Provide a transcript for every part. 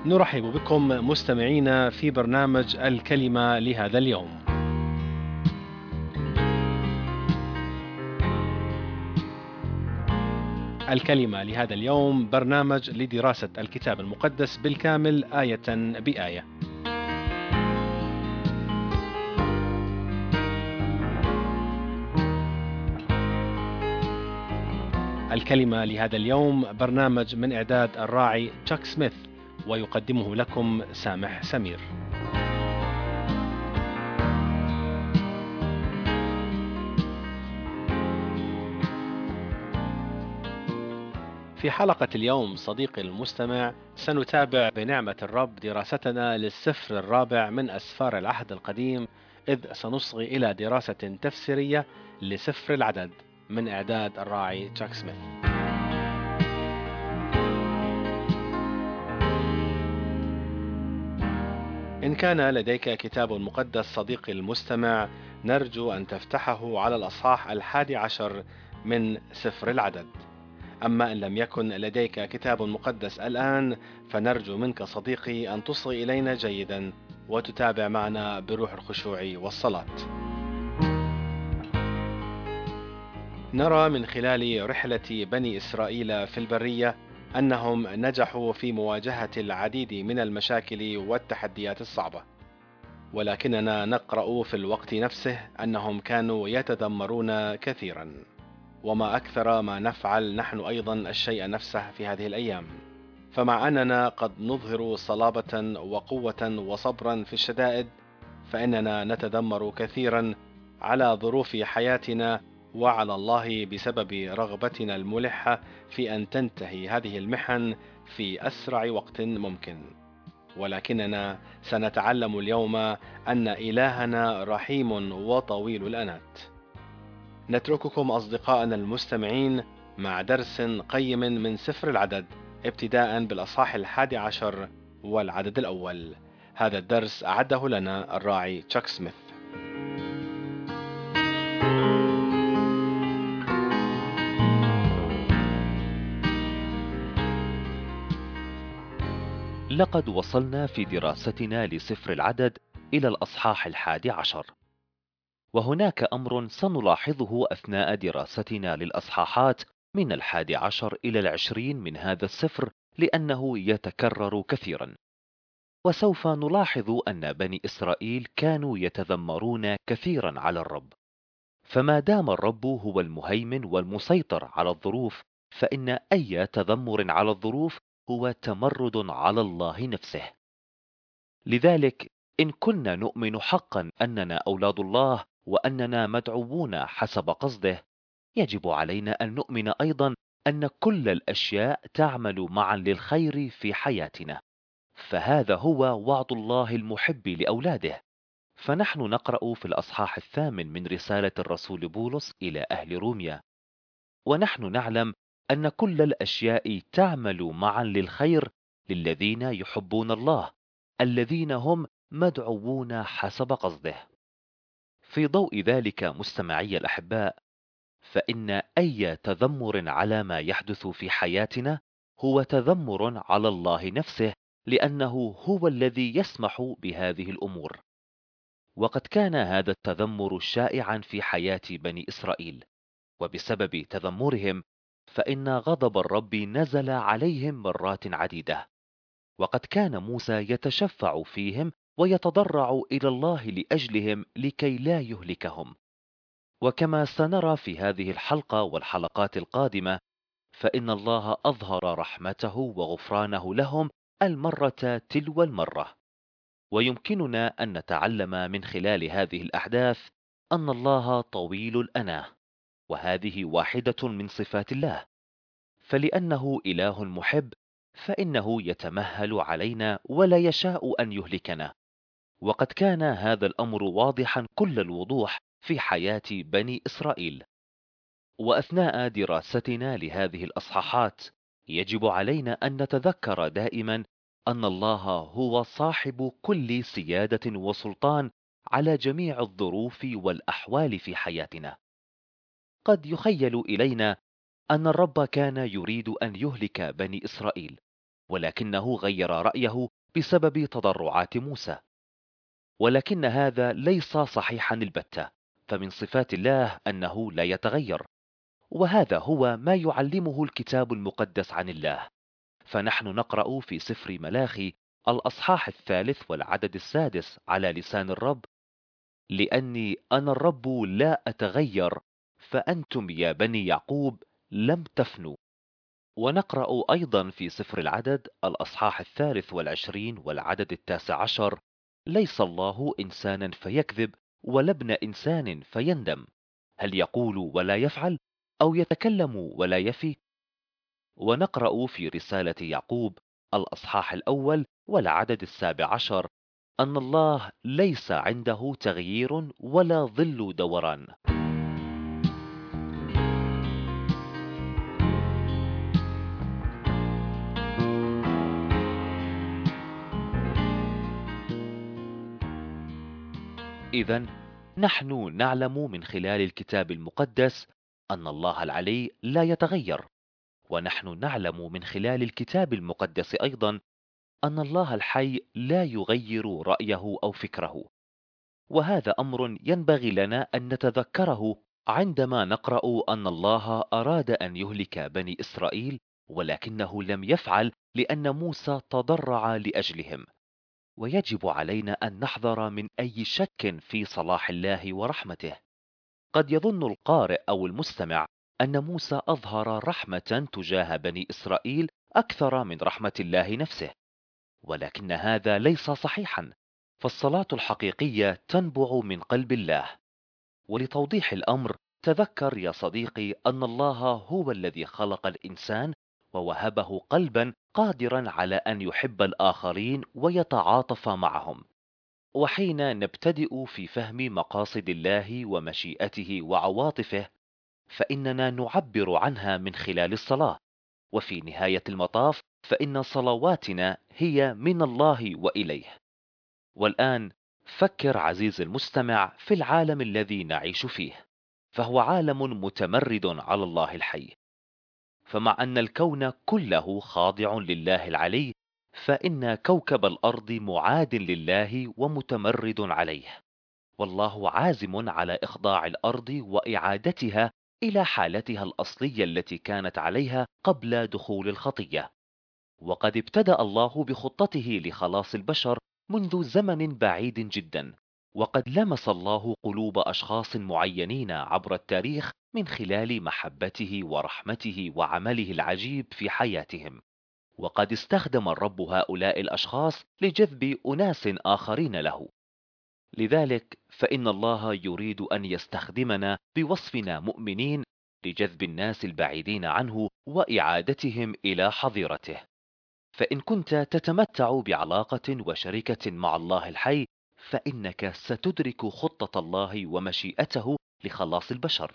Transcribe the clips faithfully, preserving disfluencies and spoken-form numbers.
نرحب بكم مستمعينا في برنامج الكلمة لهذا اليوم. الكلمة لهذا اليوم برنامج لدراسة الكتاب المقدس بالكامل آية بآية. الكلمة لهذا اليوم برنامج من إعداد الراعي تشاك سميث، ويقدمه لكم سامح سمير. في حلقة اليوم صديقي المستمع سنتابع بنعمة الرب دراستنا للسفر الرابع من أسفار العهد القديم، إذ سنصغي إلى دراسة تفسيرية لسفر العدد من إعداد الراعي تشاك سميث. إن كان لديك كتاب مقدس صديقي المستمع، نرجو أن تفتحه على الأصحاح الحادي عشر من سفر العدد. أما إن لم يكن لديك كتاب مقدس الآن، فنرجو منك صديقي أن تصغي إلينا جيدا وتتابع معنا بروح الخشوع والصلاة. نرى من خلال رحلة بني إسرائيل في البرية أنهم نجحوا في مواجهة العديد من المشاكل والتحديات الصعبة، ولكننا نقرأ في الوقت نفسه أنهم كانوا يتذمرون كثيرا. وما أكثر ما نفعل نحن أيضا الشيء نفسه في هذه الأيام، فمع أننا قد نظهر صلابة وقوة وصبرا في الشدائد، فإننا نتذمر كثيرا على ظروف حياتنا وعلى الله بسبب رغبتنا الملحة في أن تنتهي هذه المحن في أسرع وقت ممكن. ولكننا سنتعلم اليوم أن إلهنا رحيم وطويل الأنات. نترككم أصدقائنا المستمعين مع درس قيم من سفر العدد، ابتداء بالأصحاح الحادي عشر والعدد الأول. هذا الدرس أعده لنا الراعي تشاك سميث. لقد وصلنا في دراستنا لسفر العدد إلى الأصحاح الحادي عشر، وهناك أمر سنلاحظه أثناء دراستنا للأصحاحات من الحادي عشر إلى العشرين من هذا السفر، لأنه يتكرر كثيرا. وسوف نلاحظ أن بني إسرائيل كانوا يتذمرون كثيرا على الرب، فما دام الرب هو المهيمن والمسيطر على الظروف، فإن أي تذمر على الظروف هو تمرد على الله نفسه. لذلك إن كنا نؤمن حقا أننا أولاد الله وأننا مدعوون حسب قصده، يجب علينا أن نؤمن أيضا أن كل الأشياء تعمل معا للخير في حياتنا، فهذا هو وعد الله المحب لأولاده. فنحن نقرأ في الأصحاح الثامن من رسالة الرسول بولس إلى أهل روميا: ونحن نعلم أن كل الأشياء تعمل معا للخير للذين يحبون الله، الذين هم مدعوون حسب قصده. في ضوء ذلك مستمعي الأحباء، فإن أي تذمر على ما يحدث في حياتنا هو تذمر على الله نفسه، لأنه هو الذي يسمح بهذه الأمور. وقد كان هذا التذمر شائعا في حياة بني إسرائيل، وبسبب تذمرهم فإن غضب الرب نزل عليهم مرات عديدة. وقد كان موسى يتشفع فيهم ويتضرع إلى الله لأجلهم لكي لا يهلكهم. وكما سنرى في هذه الحلقة والحلقات القادمة، فإن الله أظهر رحمته وغفرانه لهم المرة تلو المرة. ويمكننا أن نتعلم من خلال هذه الأحداث أن الله طويل الأناة، وهذه واحدة من صفات الله. فلأنه إله محب، فإنه يتمهل علينا ولا يشاء أن يهلكنا. وقد كان هذا الأمر واضحا كل الوضوح في حياة بني إسرائيل. وأثناء دراستنا لهذه الأصحاحات يجب علينا أن نتذكر دائما أن الله هو صاحب كل سيادة وسلطان على جميع الظروف والأحوال في حياتنا. قد يخيل إلينا أن الرب كان يريد أن يهلك بني إسرائيل، ولكنه غير رأيه بسبب تضرعات موسى. ولكن هذا ليس صحيحا البتة، فمن صفات الله أنه لا يتغير، وهذا هو ما يعلمه الكتاب المقدس عن الله. فنحن نقرأ في سفر ملاخي الأصحاح الثالث والعدد السادس على لسان الرب: لأني أنا الرب لا أتغير، فأنتم يا بني يعقوب لم تفنوا. ونقرأ أيضا في سفر العدد الأصحاح الثالث والعشرين والعدد التاسع عشر: ليس الله إنسانا فيكذب، ولا ابن إنسان فيندم، هل يقول ولا يفعل، أو يتكلم ولا يفي؟ ونقرأ في رسالة يعقوب الأصحاح الأول والعدد السابع عشر أن الله ليس عنده تغيير ولا ظل دوران. إذن نحن نعلم من خلال الكتاب المقدس أن الله العلي لا يتغير، ونحن نعلم من خلال الكتاب المقدس أيضا أن الله الحي لا يغير رأيه أو فكره. وهذا أمر ينبغي لنا أن نتذكره عندما نقرأ أن الله أراد أن يهلك بني إسرائيل، ولكنه لم يفعل لأن موسى تضرع لأجلهم. ويجب علينا أن نحذر من أي شك في صلاح الله ورحمته. قد يظن القارئ أو المستمع أن موسى أظهر رحمة تجاه بني إسرائيل أكثر من رحمة الله نفسه، ولكن هذا ليس صحيحا، فالصلاة الحقيقية تنبع من قلب الله. ولتوضيح الأمر، تذكر يا صديقي أن الله هو الذي خلق الإنسان ووهبه قلبا قادرا على أن يحب الآخرين ويتعاطف معهم. وحين نبتدئ في فهم مقاصد الله ومشيئته وعواطفه، فإننا نعبر عنها من خلال الصلاة. وفي نهاية المطاف فإن صلواتنا هي من الله وإليه. والآن فكر عزيزي المستمع في العالم الذي نعيش فيه، فهو عالم متمرد على الله الحي. فمع أن الكون كله خاضع لله العلي، فإن كوكب الأرض معاد لله ومتمرد عليه، والله عازم على إخضاع الأرض وإعادتها إلى حالتها الأصلية التي كانت عليها قبل دخول الخطية. وقد ابتدأ الله بخطته لخلاص البشر منذ زمن بعيد جدا، وقد لمس الله قلوب أشخاص معينين عبر التاريخ من خلال محبته ورحمته وعمله العجيب في حياتهم. وقد استخدم الرب هؤلاء الأشخاص لجذب أناس آخرين له. لذلك فإن الله يريد أن يستخدمنا بوصفنا مؤمنين لجذب الناس البعيدين عنه وإعادتهم إلى حظيرته. فإن كنت تتمتع بعلاقة وشركة مع الله الحي، فإنك ستدرك خطة الله ومشيئته لخلاص البشر،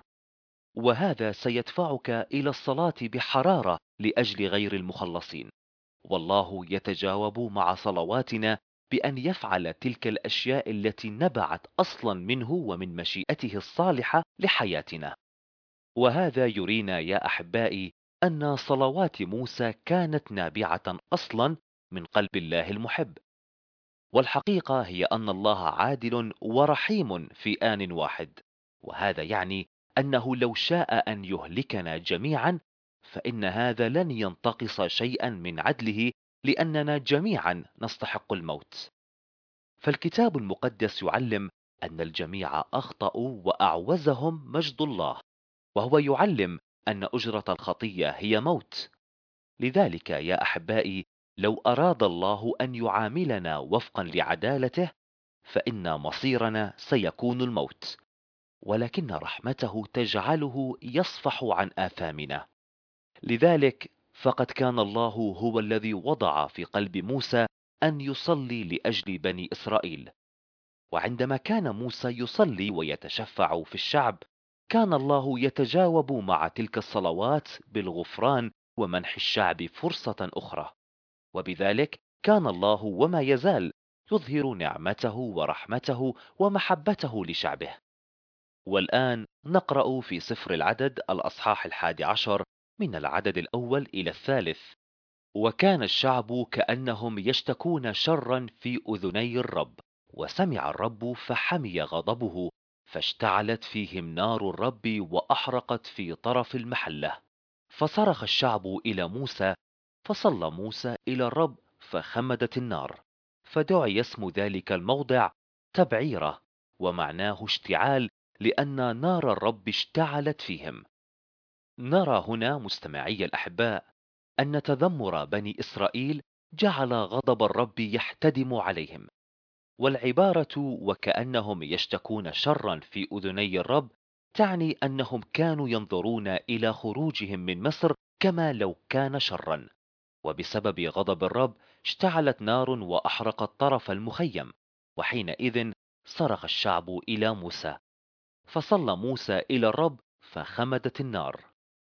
وهذا سيدفعك إلى الصلاة بحرارة لأجل غير المخلصين. والله يتجاوب مع صلواتنا بأن يفعل تلك الأشياء التي نبعت أصلا منه ومن مشيئته الصالحة لحياتنا. وهذا يرينا يا أحبائي أن صلوات موسى كانت نابعة أصلا من قلب الله المحب. والحقيقة هي أن الله عادل ورحيم في آن واحد، وهذا يعني أنه لو شاء أن يهلكنا جميعا فإن هذا لن ينتقص شيئا من عدله، لأننا جميعا نستحق الموت. فالكتاب المقدس يعلم أن الجميع أخطأوا وأعوزهم مجد الله، وهو يعلم أن أجرة الخطية هي موت. لذلك يا أحبائي، لو أراد الله أن يعاملنا وفقا لعدالته فإن مصيرنا سيكون الموت، ولكن رحمته تجعله يصفح عن آثامنا. لذلك فقد كان الله هو الذي وضع في قلب موسى أن يصلي لأجل بني إسرائيل. وعندما كان موسى يصلي ويتشفع في الشعب، كان الله يتجاوب مع تلك الصلوات بالغفران ومنح الشعب فرصة أخرى. وبذلك كان الله وما يزال يظهر نعمته ورحمته ومحبته لشعبه. والآن نقرأ في سفر العدد الأصحاح الحادي عشر من العدد الأول إلى الثالث: وكان الشعب كأنهم يشتكون شرا في أذني الرب، وسمع الرب فحمي غضبه، فاشتعلت فيهم نار الرب وأحرقت في طرف المحلة. فصرخ الشعب إلى موسى، فصلى موسى إلى الرب فخمدت النار، فدعي اسم ذلك الموضع تبعيرة، ومعناه اشتعال، لأن نار الرب اشتعلت فيهم. نرى هنا مستمعي الأحباء أن تذمر بني إسرائيل جعل غضب الرب يحتدم عليهم، والعبارة وكأنهم يشتكون شرا في أذني الرب تعني أنهم كانوا ينظرون إلى خروجهم من مصر كما لو كان شرا، وبسبب غضب الرب اشتعلت نار وأحرقت طرف المخيم. وحينئذ صرخ الشعب إلى موسى، فصلى موسى إلى الرب فخمدت النار.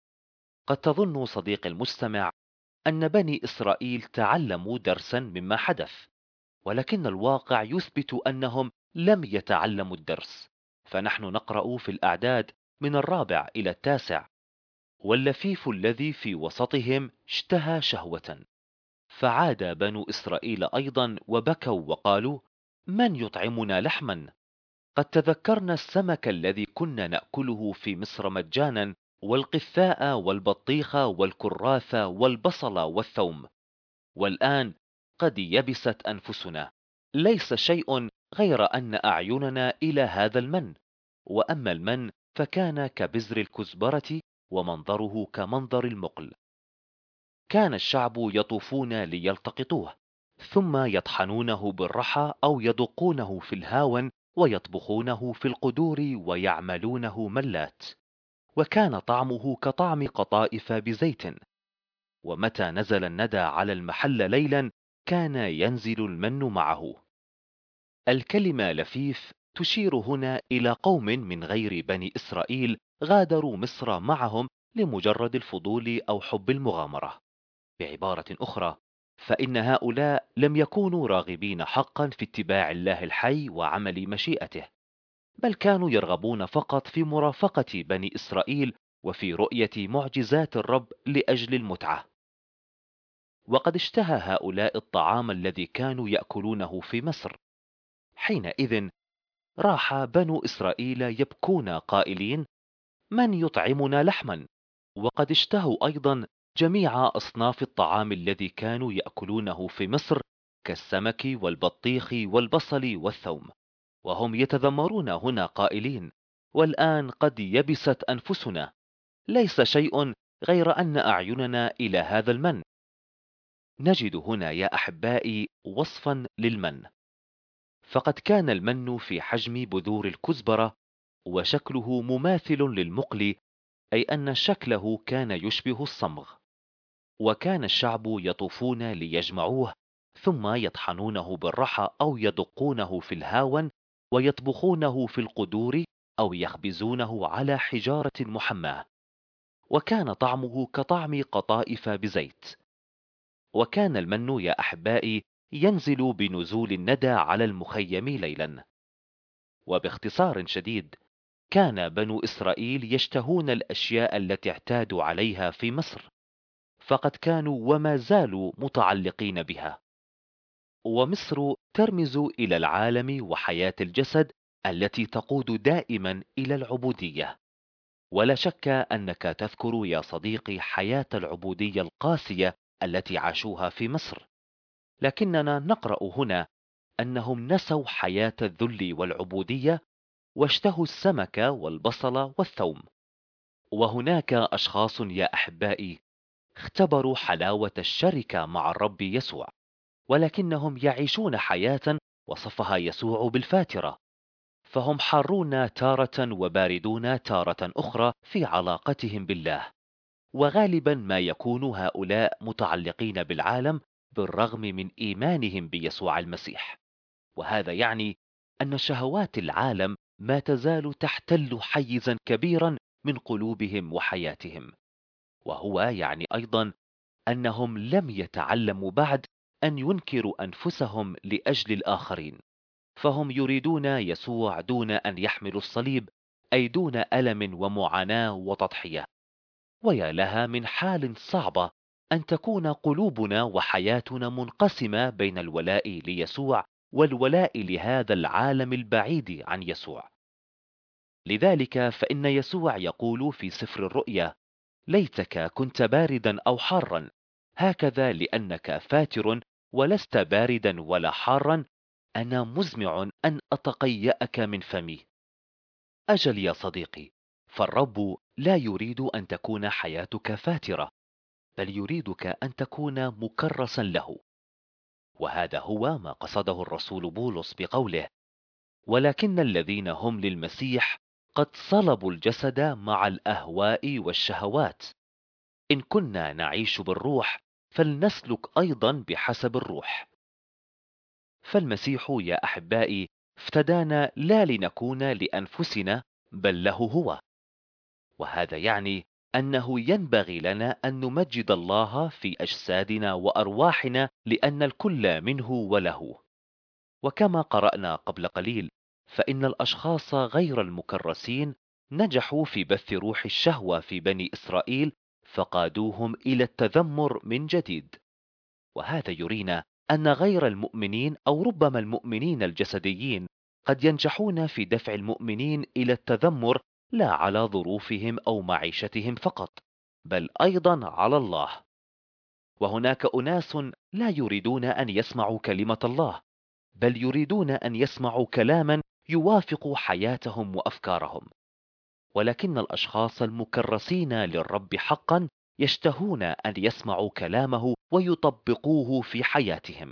قد تظن صديقي المستمع أن بني إسرائيل تعلموا درسا مما حدث، ولكن الواقع يثبت أنهم لم يتعلموا الدرس. فنحن نقرأ في الأعداد من الرابع إلى التاسع: واللفيف الذي في وسطهم اشتهى شهوة، فعاد بنو إسرائيل أيضا وبكوا وقالوا: من يطعمنا لحما؟ قد تذكرنا السمك الذي كنا نأكله في مصر مجانا، والقثاء والبطيخ والكراث والبصل والثوم، والآن قد يبست أنفسنا، ليس شيء غير أن أعيننا إلى هذا المن. وأما المن فكان كبزر الكزبرة، ومنظره كمنظر المقل. كان الشعب يطوفون ليلتقطوه، ثم يطحنونه بالرحى أو يدقونه في الهاون، ويطبخونه في القدور ويعملونه ملات، وكان طعمه كطعم قطائف بزيت. ومتى نزل الندى على المحل ليلا كان ينزل المن معه. الكلمة لفيف تشير هنا إلى قوم من غير بني إسرائيل غادروا مصر معهم لمجرد الفضول أو حب المغامرة. بعبارة أخرى، فإن هؤلاء لم يكونوا راغبين حقا في اتباع الله الحي وعمل مشيئته، بل كانوا يرغبون فقط في مرافقة بني إسرائيل وفي رؤية معجزات الرب لأجل المتعة. وقد اشتهى هؤلاء الطعام الذي كانوا يأكلونه في مصر. حينئذ راح بنو إسرائيل يبكون قائلين: من يطعمنا لحما؟ وقد اشتهوا أيضا جميع أصناف الطعام الذي كانوا يأكلونه في مصر، كالسمك والبطيخ والبصل والثوم، وهم يتذمرون هنا قائلين: والآن قد يبست أنفسنا، ليس شيء غير أن أعيننا إلى هذا المن. نجد هنا يا أحبائي وصفا للمن، فقد كان المن في حجم بذور الكزبرة، وشكله مماثل للمقل، أي أن شكله كان يشبه الصمغ. وكان الشعب يطوفون ليجمعوه، ثم يطحنونه بالرحى أو يدقونه في الهاون، ويطبخونه في القدور أو يخبزونه على حجارة محماة، وكان طعمه كطعم قطائف بزيت. وكان المن يا أحبائي ينزل بنزول الندى على المخيم ليلا. وباختصار شديد، كان بنو إسرائيل يشتهون الأشياء التي اعتادوا عليها في مصر، فقد كانوا وما زالوا متعلقين بها. ومصر ترمز إلى العالم وحياة الجسد التي تقود دائما إلى العبودية. ولا شك أنك تذكر يا صديقي حياة العبودية القاسية التي عاشوها في مصر، لكننا نقرأ هنا أنهم نسوا حياة الذل والعبودية، واشتهوا السمك والبصل والثوم. وهناك أشخاص يا أحبائي اختبروا حلاوة الشركة مع الرب يسوع، ولكنهم يعيشون حياة وصفها يسوع بالفاترة، فهم حارون تارة وباردون تارة أخرى في علاقتهم بالله. وغالبا ما يكون هؤلاء متعلقين بالعالم بالرغم من إيمانهم بيسوع المسيح، وهذا يعني أن شهوات العالم ما تزال تحتل حيزا كبيرا من قلوبهم وحياتهم. وهو يعني أيضا أنهم لم يتعلموا بعد أن ينكروا أنفسهم لأجل الآخرين، فهم يريدون يسوع دون أن يحملوا الصليب، أي دون ألم ومعاناة وتضحية. ويا لها من حال صعبة أن تكون قلوبنا وحياتنا منقسمة بين الولاء ليسوع والولاء لهذا العالم البعيد عن يسوع. لذلك فإن يسوع يقول في سفر الرؤيا: ليتك كنت باردا أو حارا، هكذا لأنك فاتر ولست باردا ولا حارا، أنا مزمع أن أتقيأك من فمي. أجل يا صديقي، فالرب لا يريد أن تكون حياتك فاترة، بل يريدك أن تكون مكرسا له. وهذا هو ما قصده الرسول بولس بقوله: ولكن الذين هم للمسيح قد صلبوا الجسد مع الأهواء والشهوات. إن كنا نعيش بالروح فلنسلك أيضا بحسب الروح. فالمسيح يا أحبائي افتدانا لا لنكون لأنفسنا بل له هو. وهذا يعني أنه ينبغي لنا أن نمجد الله في أجسادنا وأرواحنا، لأن الكل منه وله. وكما قرأنا قبل قليل، فإن الأشخاص غير المكرسين نجحوا في بث روح الشهوة في بني إسرائيل، فقادوهم إلى التذمر من جديد. وهذا يرينا أن غير المؤمنين أو ربما المؤمنين الجسديين قد ينجحون في دفع المؤمنين إلى التذمر، لا على ظروفهم أو معيشتهم فقط، بل أيضا على الله. وهناك أناس لا يريدون أن يسمعوا كلمة الله، بل يريدون أن يسمعوا كلاما يوافق حياتهم وأفكارهم. ولكن الأشخاص المكرسين للرب حقا يشتهون أن يسمعوا كلامه ويطبقوه في حياتهم.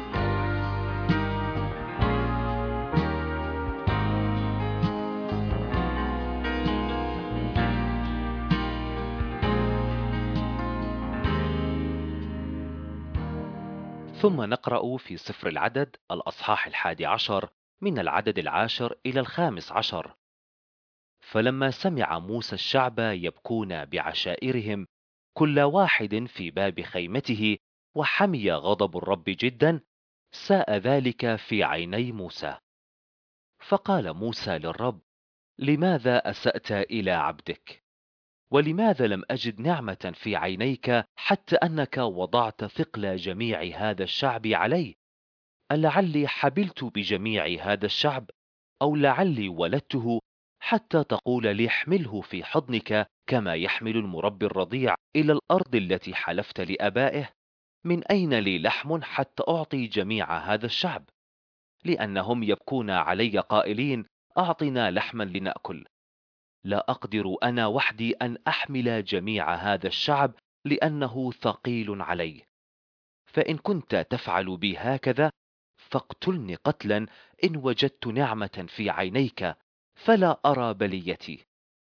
ثم نقرأ في سفر العدد الأصحاح الحادي عشر من العدد العاشر إلى الخامس عشر: فلما سمع موسى الشعب يبكون بعشائرهم كل واحد في باب خيمته، وحمي غضب الرب جدا، ساء ذلك في عيني موسى. فقال موسى للرب: لماذا أسأت إلى عبدك؟ ولماذا لم أجد نعمة في عينيك حتى أنك وضعت ثقل جميع هذا الشعب علي؟ ألعلي حبلت بجميع هذا الشعب، أو لعلي ولدته حتى تقول لي احمله في حضنك كما يحمل المربي الرضيع إلى الأرض التي حلفت لآبائه؟ من أين لي لحم حتى أعطي جميع هذا الشعب؟ لأنهم يبكون علي قائلين: أعطنا لحما لنأكل. لا أقدر أنا وحدي أن أحمل جميع هذا الشعب، لأنه ثقيل علي. فإن كنت تفعل بي هكذا فاقتلني قتلا إن وجدت نعمة في عينيك، فلا أرى بليتي.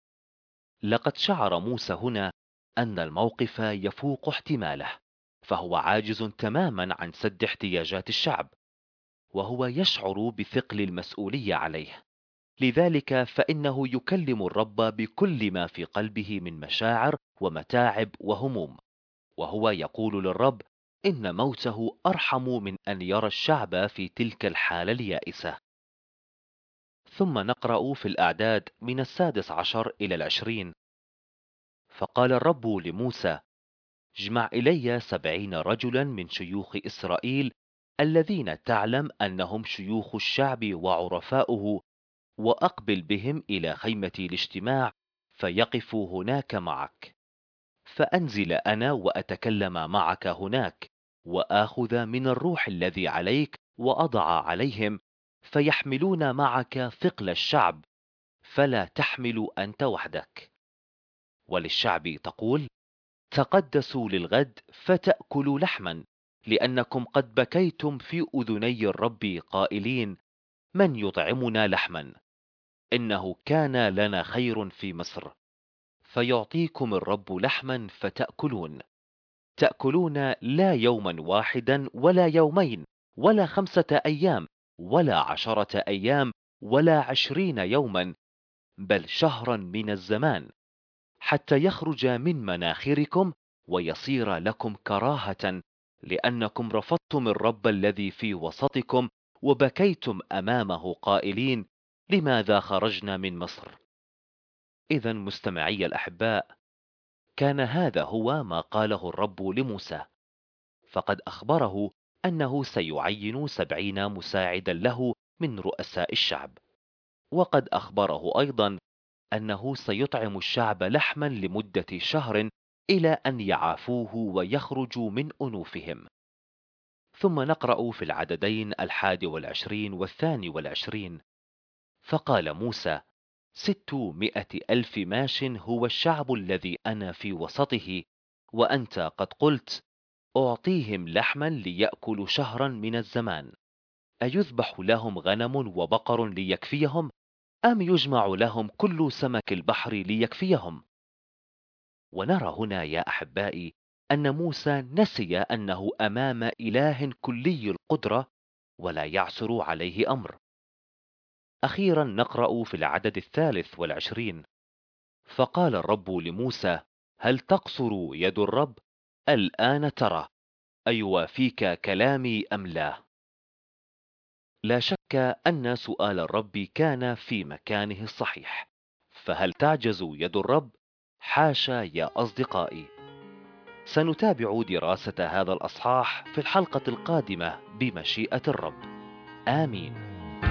لقد شعر موسى هنا أن الموقف يفوق احتماله، فهو عاجز تماما عن سد احتياجات الشعب، وهو يشعر بثقل المسؤولية عليه. لذلك فإنه يكلم الرب بكل ما في قلبه من مشاعر ومتاعب وهموم، وهو يقول للرب إن موته أرحم من أن يرى الشعب في تلك الحالة اليائسة. ثم نقرأ في الأعداد من السادس عشر إلى العشرين: فقال الرب لموسى: اجمع إلي سبعين رجلا من شيوخ إسرائيل الذين تعلم أنهم شيوخ الشعب وعرفاؤه، وأقبل بهم إلى خيمة الاجتماع فيقفوا هناك معك. فأنزل أنا وأتكلم معك هناك، وآخذ من الروح الذي عليك وأضع عليهم، فيحملون معك ثقل الشعب، فلا تحمل أنت وحدك. وللشعب تقول: تقدسوا للغد فتأكلوا لحما، لأنكم قد بكيتم في أذني الرب قائلين: من يطعمنا لحما؟ إنه كان لنا خير في مصر. فيعطيكم الرب لحما فتأكلون، تأكلون لا يوما واحدا ولا يومين ولا خمسة أيام ولا عشرة أيام ولا عشرين يوما، بل شهرا من الزمان، حتى يخرج من مناخركم ويصير لكم كراهة، لأنكم رفضتم الرب الذي في وسطكم، وبكيتم أمامه قائلين: لماذا خرجنا من مصر؟ إذن مستمعي الأحباء، كان هذا هو ما قاله الرب لموسى، فقد أخبره أنه سيعين سبعين مساعدا له من رؤساء الشعب، وقد أخبره أيضا أنه سيطعم الشعب لحما لمدة شهر إلى أن يعافوه ويخرجوا من أنوفهم. ثم نقرأ في العددين الحادي والعشرين والثاني والعشرين: فقال موسى: ستمائة ألف ماش هو الشعب الذي أنا في وسطه، وأنت قد قلت: أعطيهم لحما ليأكلوا شهرا من الزمان. أيذبح لهم غنم وبقر ليكفيهم، أم يجمع لهم كل سمك البحر ليكفيهم؟ ونرى هنا يا أحبائي أن موسى نسي أنه أمام إله كلي القدرة ولا يعسر عليه أمر. أخيرا نقرأ في العدد الثالث والعشرين: فقال الرب لموسى: هل تقصر يد الرب؟ الآن ترى أيوافيك كلامي أم لا. لا شك أن سؤال الرب كان في مكانه الصحيح، فهل تعجز يد الرب؟ حاشا يا أصدقائي. سنتابع دراسة هذا الأصحاح في الحلقة القادمة بمشيئة الرب. آمين.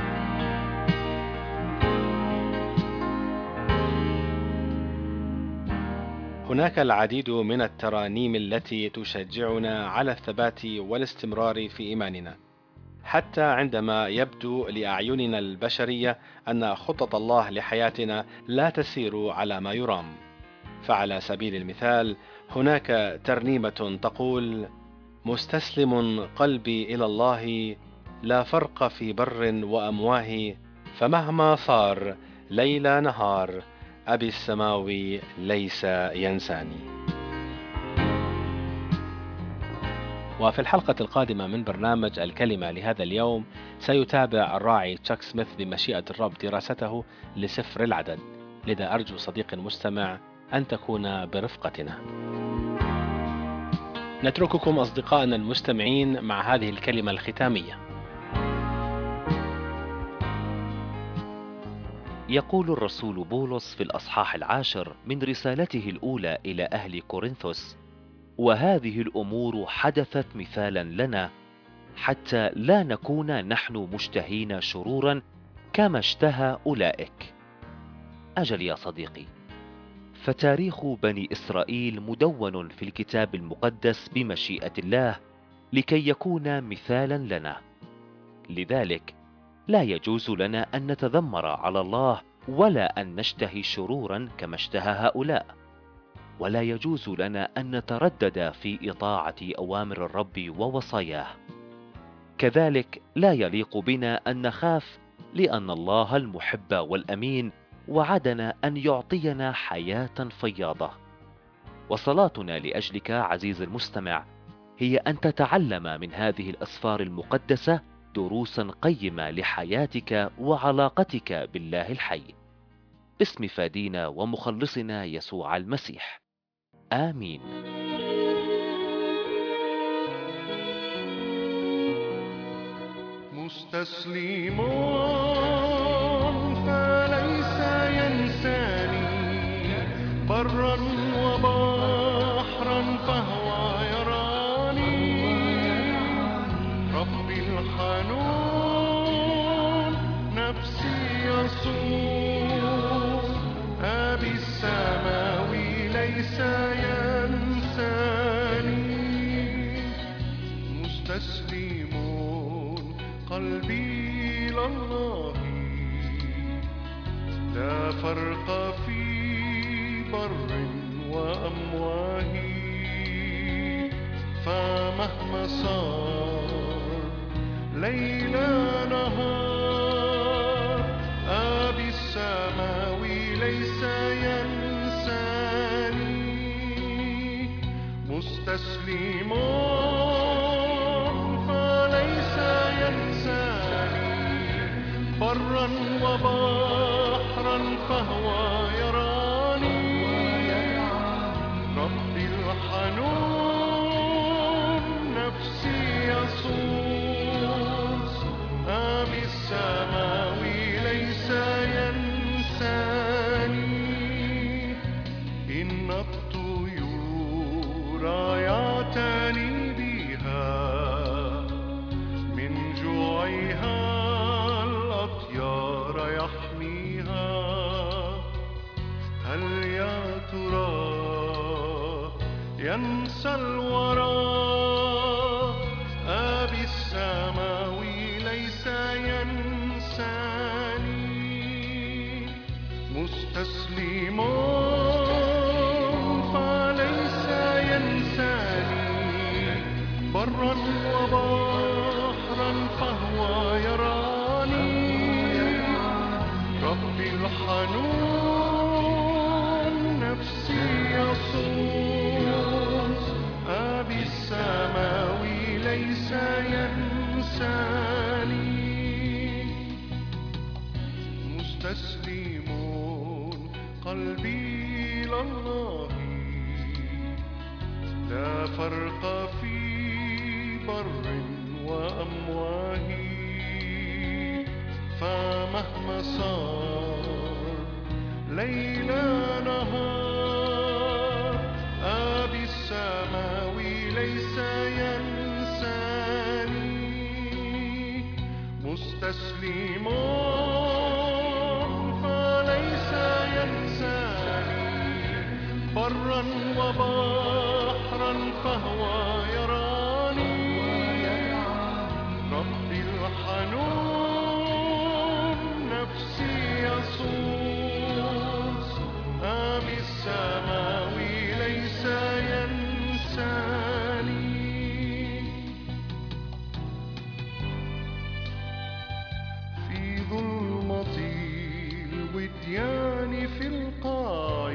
هناك العديد من الترانيم التي تشجعنا على الثبات والاستمرار في إيماننا، حتى عندما يبدو لأعيننا البشرية أن خطط الله لحياتنا لا تسير على ما يرام. فعلى سبيل المثال، هناك ترنيمة تقول: مستسلم قلبي إلى الله، لا فرق في بر وأمواه، فمهما صار ليل نهار، أبي السماوي ليس ينساني. وفي الحلقة القادمة من برنامج الكلمة لهذا اليوم سيتابع الراعي تشاك سميث بمشيئة الرب دراسته لسفر العدد، لذا أرجو صديق مستمع أن تكون برفقتنا. نترككم أصدقائنا المستمعين مع هذه الكلمة الختامية. يقول الرسول بولس في الأصحاح العاشر من رسالته الأولى إلى أهل كورنثوس: وهذه الأمور حدثت مثالا لنا، حتى لا نكون نحن مشتهين شرورا كما اشتهى أولئك. أجل يا صديقي، فتاريخ بني إسرائيل مدون في الكتاب المقدس بمشيئة الله لكي يكون مثالا لنا. لذلك لا يجوز لنا أن نتذمر على الله ولا أن نشتهي شرورا كما اشتهى هؤلاء، ولا يجوز لنا أن نتردد في إطاعة أوامر الرب ووصاياه. كذلك لا يليق بنا أن نخاف، لأن الله المحب والأمين وعدنا أن يعطينا حياة فياضة. وصلاتنا لأجلك عزيزي المستمع هي أن تتعلم من هذه الأسفار المقدسة دروسا قيمة لحياتك وعلاقتك بالله الحي، باسم فادينا ومخلصنا يسوع المسيح. آمين. مستسلم فليس ينساني، برا وبحرا فهو يراني، ربي الحنون نفسي يصون، أبي السماوي ليس ينساني، مستسلم قلبي لله، لا فرق في بر وأمواه، فمهما صار ليل نهار، أبي السماوي ليس ينساني، مستسلم فليس ينساني، برا وبحرا فهو يراني، ربي الحنون نفسي يصون، أبي السماوي ليس ينساني، إن الطيور صار يحميها. هل يا ترى ينسى الورى؟ أبي السماوي ليس ينساني. مستسلم فليس ينساني، برا وبحرا فهو يراني. ربي الحنون نفسي يصون. أبي السماوي ليس ينساني. مستسلم قلبي لله، لا فرق في بر وأمواه. فمهما صار ليل نهار، أبي السماوي ليس ينساني. مستسلم فليس ينساني، برا وبحرا فهو يراني. ربي الحنون نفسي يصون. أبي السماوي ليس ينساني. في ظلمة الوديان في القاع،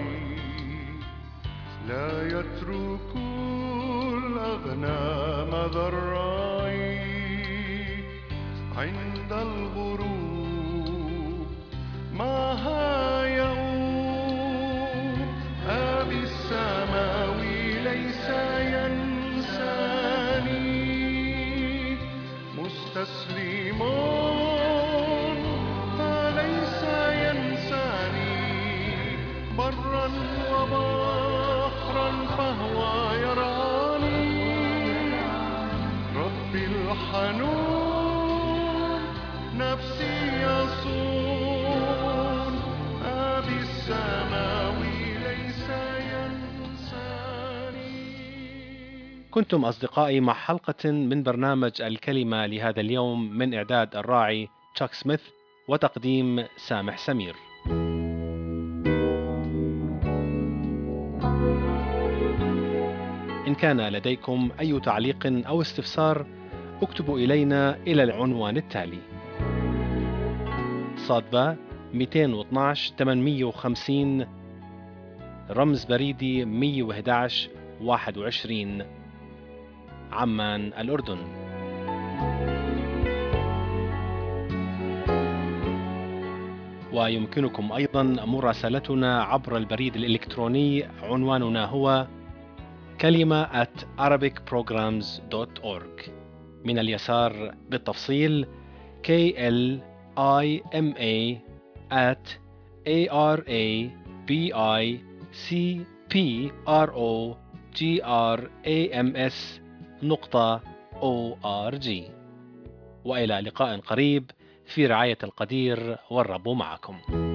لا يترك الأغنام ذا الراعي. عند الغروب معها يؤوب. أبي السماوي ليس ينساني. مستسلم فليس ينساني، برا وبحرا فهو يراني. ربي الحنون نفسي يصون. أبي السماوي ليس ينساني. كنتم أصدقائي مع حلقة من برنامج الكلمة لهذا اليوم، من إعداد الراعي تشاك سميث وتقديم سامح سمير. إن كان لديكم أي تعليق أو استفسار اكتبوا إلينا إلى العنوان التالي: صادبة مئتين واثناشر ثمانمئة وخمسين، رمز بريدي مئة وأحد عشر واحد وعشرين، عمان الأردن. ويمكنكم أيضا مراسلتنا عبر البريد الإلكتروني، عنواننا هو كلمة at arabic programs dot org. من اليسار بالتفصيل K L I M A at A R A B I C P R O G R A M S نقطة O R G. وإلى لقاء قريب في رعاية القدير، والرب معكم.